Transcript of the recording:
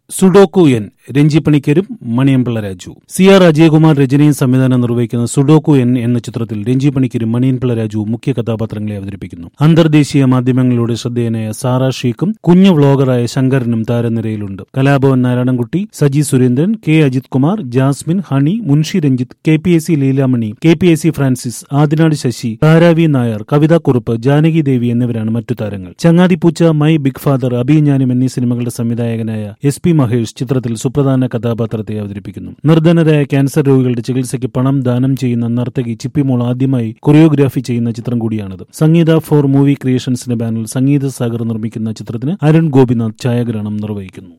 Sudoku N Renji പണിക്കരും Maniyanpilla Raju. CR Ajayakumar രചനയും സംവിധാനം നിർവഹിക്കുന്ന സുഡോക്കു എൻ എന്ന ചിത്രത്തിൽ രഞ്ജി പണിക്കരും മണിയൻപിള്ള രാജുവും മുഖ്യ കഥാപാത്രങ്ങളെ അവതരിപ്പിക്കുന്നു. അന്തർദേശീയ മാധ്യമങ്ങളിലൂടെ ശ്രദ്ധേയനായ സാറ ഷീഖും കുഞ്ഞു വ്ളോഗറായ ശങ്കരനും താരനിരയിലുണ്ട്. Kalabhavan Narayanankutty, Saji Surendran, K. Ajith Kumar, Jasmine, Honey, Munshi Ranjith, KPSC Leelamani, KPSC Francis, Adinad Sasi, Tharavi Nair, Kavitha Kurup, Janaki Devi എന്നിവരാണ് മറ്റു താരങ്ങൾ. Changathipoocha, My Big Father, Abhijnanam എന്നീ സിനിമകളുടെ സംവിധായകനായ SP മഹേഷ് ചിത്രത്തിൽ സുപ്രധാന കഥാപാത്രത്തെ അവതരിപ്പിക്കുന്നു. നിർധനരായ ക്യാൻസർ രോഗികളുടെ ചികിത്സയ്ക്ക് പണം ദാനം ചെയ്യുന്ന നർത്തകി ചിപ്പിമോൾ ആദ്യമായി കൊറിയോഗ്രാഫി ചെയ്യുന്ന ചിത്രം കൂടിയാണിത്. സംഗീത ഫോർ മൂവി ക്രിയേഷൻസിന്റെ ബാനറിൽ സംഗീത സാഗർ നിർമ്മിക്കുന്ന ചിത്രത്തിന് അരുൺ ഗോപിനാഥ് ഛായാഗ്രഹണം നിർവഹിക്കുന്നു.